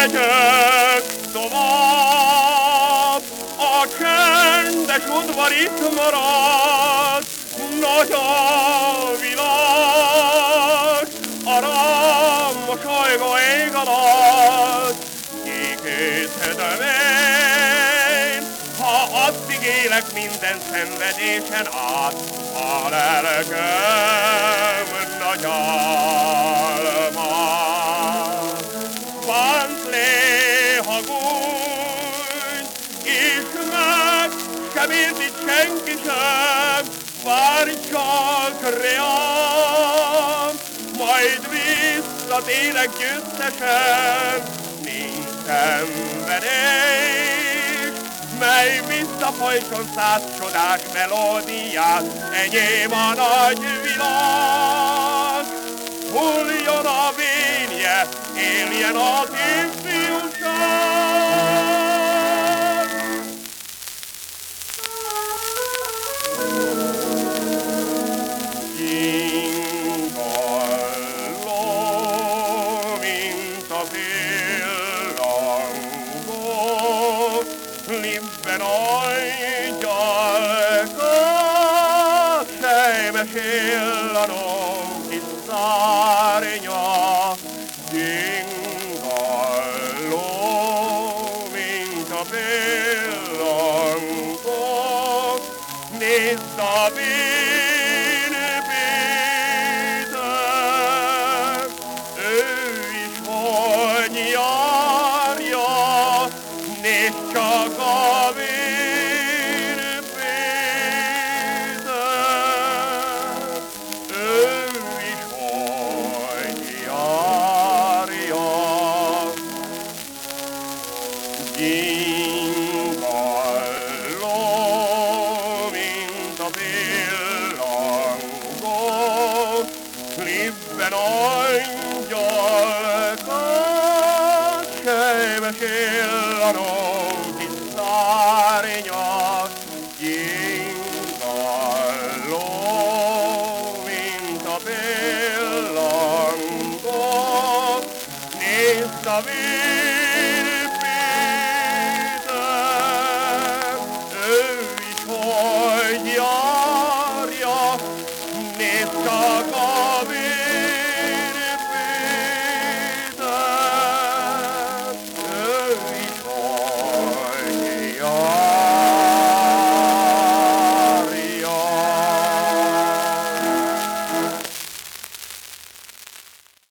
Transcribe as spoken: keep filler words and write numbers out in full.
megyek tovább, a csendes udvar itt marad, nagy a világ, arra mosolygó ég alatt. Kikészhetem én, ha addig élek minden szenvedésen át, a lelkem nagy álmát. Bánt hagúny, és meg sem érti senki sem, várj csak reám, majd visszatérek győztesen. Nincs szenvedés, mely visszafajtson száz csodás melódiát, enyém a nagy világ. Hulljon a vényje, éljen az ifjúság! Ingalló, mint a villangó, libben angyalka, sejmes illanom kis szárnya. Ingalló, mint a villangó, nézd a vén Péter, ő is hogy járja, nézd csak a vén Péter, ő is hogy járja. Ingalló, mint a villangó, libben angyalka, sejmes illanom kis szárnya. Ingalló, mint a villangó, nézd a villangó,